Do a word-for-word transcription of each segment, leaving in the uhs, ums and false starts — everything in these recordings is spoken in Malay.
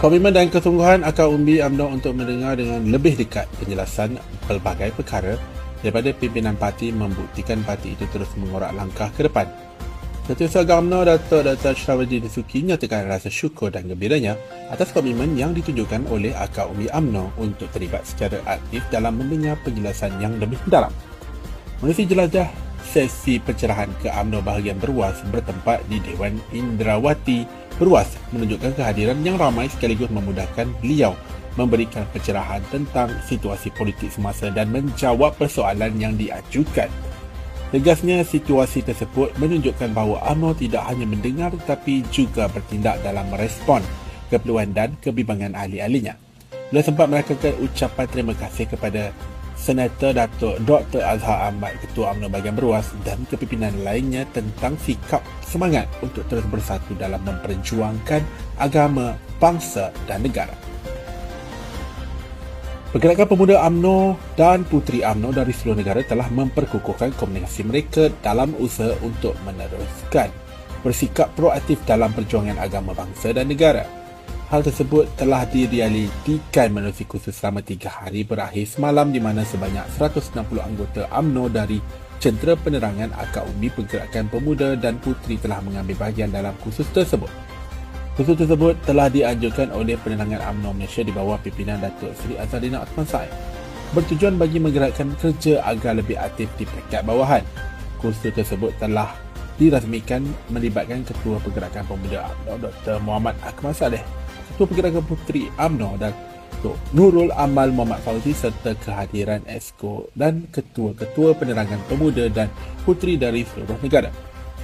Komitmen dan kesungguhan akar umbi UMNO untuk mendengar dengan lebih dekat penjelasan pelbagai perkara daripada pimpinan parti membuktikan parti itu terus mengorak langkah ke depan. Setiausaha UMNO Datuk Doktor Ashrafudin Dasuki nyatakan rasa syukur dan gembiranya atas komitmen yang ditunjukkan oleh akar umbi UMNO untuk terlibat secara aktif dalam mendengar penjelasan yang lebih mendalam. Mengisi jelajah sesi pencerahan ke UMNO bahagian Berwas bertempat di Dewan Indrawati Berwas menunjukkan kehadiran yang ramai sekaligus memudahkan beliau memberikan pencerahan tentang situasi politik semasa dan menjawab persoalan yang diajukan. Tegasnya, situasi tersebut menunjukkan bahawa UMNO tidak hanya mendengar tetapi juga bertindak dalam merespon keperluan dan kebimbangan ahli-ahlinya. Beliau sempat merakamkan ucapan terima kasih kepada Senator Datuk Doktor Azhar Ahmad, Ketua UMNO bahagian Berwas dan kepimpinan lainnya tentang sikap semangat untuk terus bersatu dalam memperjuangkan agama, bangsa dan negara. Pergerakan pemuda UMNO dan puteri UMNO dari seluruh negara telah memperkukuhkan komunikasi mereka dalam usaha untuk meneruskan bersikap proaktif dalam perjuangan agama, bangsa dan negara. Hal tersebut telah direalitikan menerusi kursus selama tiga hari berakhir semalam di mana sebanyak seratus enam puluh anggota UMNO dari Centera Penerangan Akar Umbi Pergerakan Pemuda dan Puteri telah mengambil bahagian dalam kursus tersebut. Kursus tersebut telah dianjurkan oleh Penerangan UMNO Malaysia di bawah pimpinan Datuk Seri Azadina Osman Said, bertujuan bagi menggerakkan kerja agar lebih aktif di peringkat bawahan. Kursus tersebut telah dirasmikan melibatkan Ketua Pergerakan Pemuda UMNO Doktor Muhammad Akmal Saleh, Ketua Pergerakan Puteri UMNO Datuk Nurul Amal Muhammad Fauzi serta kehadiran Exco dan Ketua-Ketua Penerangan Pemuda dan Puteri dari seluruh negara.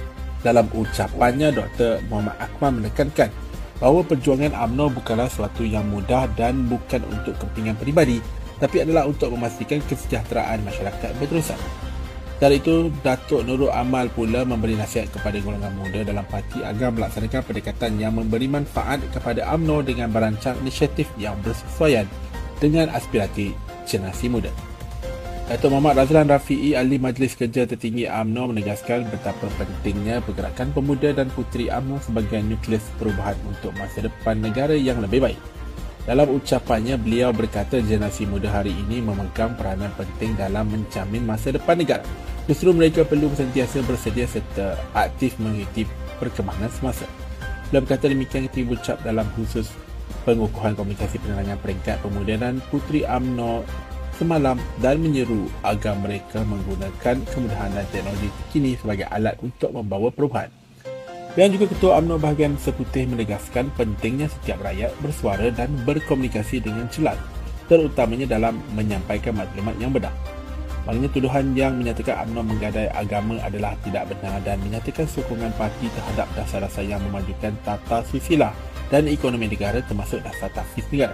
Dalam ucapannya, Doktor Muhammad Akmal menekankan bahawa perjuangan UMNO bukanlah sesuatu yang mudah dan bukan untuk kepentingan peribadi, tapi adalah untuk memastikan kesejahteraan masyarakat berterusan. Dari itu, Datuk Nurul Amal pula memberi nasihat kepada golongan muda dalam parti agar melaksanakan pendekatan yang memberi manfaat kepada UMNO dengan merancang inisiatif yang bersesuaian dengan aspirasi generasi muda. Datuk Muhammad Razlan Rafi'i, Ahli Majlis Kerja Tertinggi UMNO menegaskan betapa pentingnya pergerakan pemuda dan puteri UMNO sebagai nukleus perubahan untuk masa depan negara yang lebih baik. Dalam ucapannya, beliau berkata generasi muda hari ini memegang peranan penting dalam menjamin masa depan negara. Justru mereka perlu sentiasa bersedia serta aktif mengikuti perkembangan semasa. Beliau berkata demikian ketika berucap dalam khusus pengukuhan komunikasi penerangan peringkat pemuda dan puteri UMNO semalam dan menyeru agar mereka menggunakan kemudahan dan teknologi terkini sebagai alat untuk membawa perubahan. Dan juga Ketua UMNO bahagian Seputih menegaskan pentingnya setiap rakyat bersuara dan berkomunikasi dengan jelas, terutamanya dalam menyampaikan maklumat yang benar. Maknanya tuduhan yang menyatakan UMNO menggadai agama adalah tidak benar dan menyatakan sokongan parti terhadap dasar-dasar yang memajukan tata susila dan ekonomi negara termasuk dasar tahfiz negara.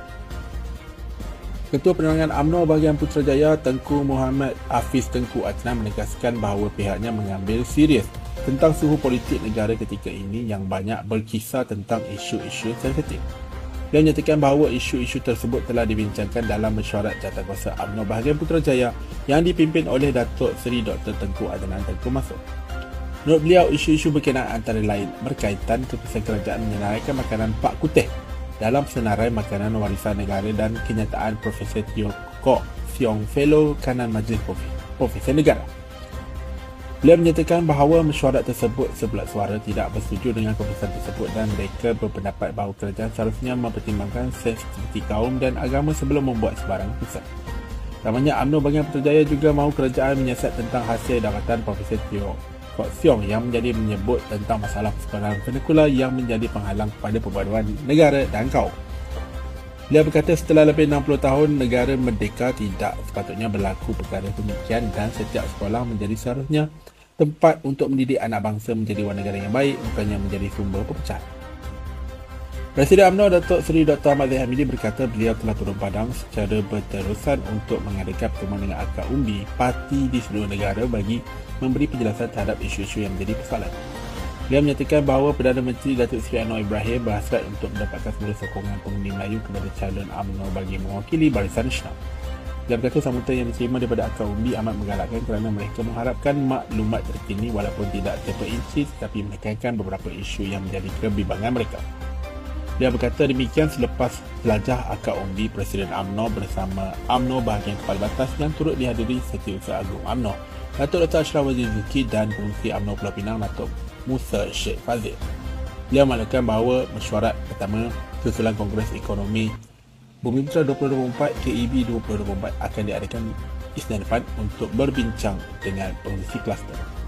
Ketua Penerangan UMNO bahagian Putrajaya Tengku Muhammad Hafiz Tengku Adnan menegaskan bahawa pihaknya mengambil serius tentang suhu politik negara ketika ini yang banyak berkisar tentang isu-isu sensitif. Dia menyatakan bahawa isu-isu tersebut telah dibincangkan dalam mesyuarat jawatankuasa UMNO bahagian Putrajaya yang dipimpin oleh Datuk Seri Doktor Tengku Adnan Tengku Masuk. Menurut beliau, isu-isu berkenaan antara lain berkaitan keputusan kerajaan menyenaraikan makanan Pak Kuteh dalam senarai makanan warisan negara dan kenyataan Profesor Teo Kok Siong Fellow Kanan Majlis Profesor Negara. Beliau menyatakan bahawa mesyuarat tersebut sebelah suara tidak bersetuju dengan keputusan tersebut dan mereka berpendapat bahawa kerajaan seharusnya mempertimbangkan sensitiviti kaum dan agama sebelum membuat sebarang keputusan. Namanya UMNO bahagian Putrajaya juga mahu kerajaan menyiasat tentang hasil dapatan Profesor Teo Kok Siong yang menjadi menyebut tentang masalah persekolahan vernakular yang menjadi penghalang kepada perpaduan negara dan kaum. Beliau berkata setelah lebih enam puluh tahun negara merdeka tidak sepatutnya berlaku perkara demikian dan setiap sekolah menjadi seharusnya tempat untuk mendidik anak bangsa menjadi warga negara yang baik, bukannya menjadi sumber perpecahan. Presiden UMNO Datuk Seri Doktor Ahmad Zahid Hamidi berkata beliau telah turun padang secara berterusan untuk mengadakan pertemuan dengan akar umbi parti di seluruh negara bagi memberi penjelasan terhadap isu-isu yang menjadi persoalan. Beliau menyatakan bahawa Perdana Menteri Datuk Seri Anwar Ibrahim berhasrat untuk mendapatkan semula sokongan pengundi Melayu kepada calon UMNO bagi mewakili Barisan Nasional. Beliau berkata sambutan yang diterima daripada akar umbi amat menggalakkan kerana mereka mengharapkan maklumat terkini walaupun tidak terperinci tetapi menekankan beberapa isu yang menjadi kebimbangan mereka. Dia berkata demikian selepas jelajah akad undi Presiden U M N O bersama U M N O bahagian kepala batas yang turut dihadiri Setiausaha Agung U M N O, Datuk Dr. Ashraf Wazir Zuki dan Pengerusi U M N O Pulau Pinang, Datuk Musa Sheikh Fazil. Beliau maklumkan bahawa mesyuarat pertama susulan Kongres Ekonomi Bumiputera dua ribu dua puluh empat K E B dua ribu dua puluh empat akan diadakan Isnin depan untuk berbincang dengan pengerusi kluster.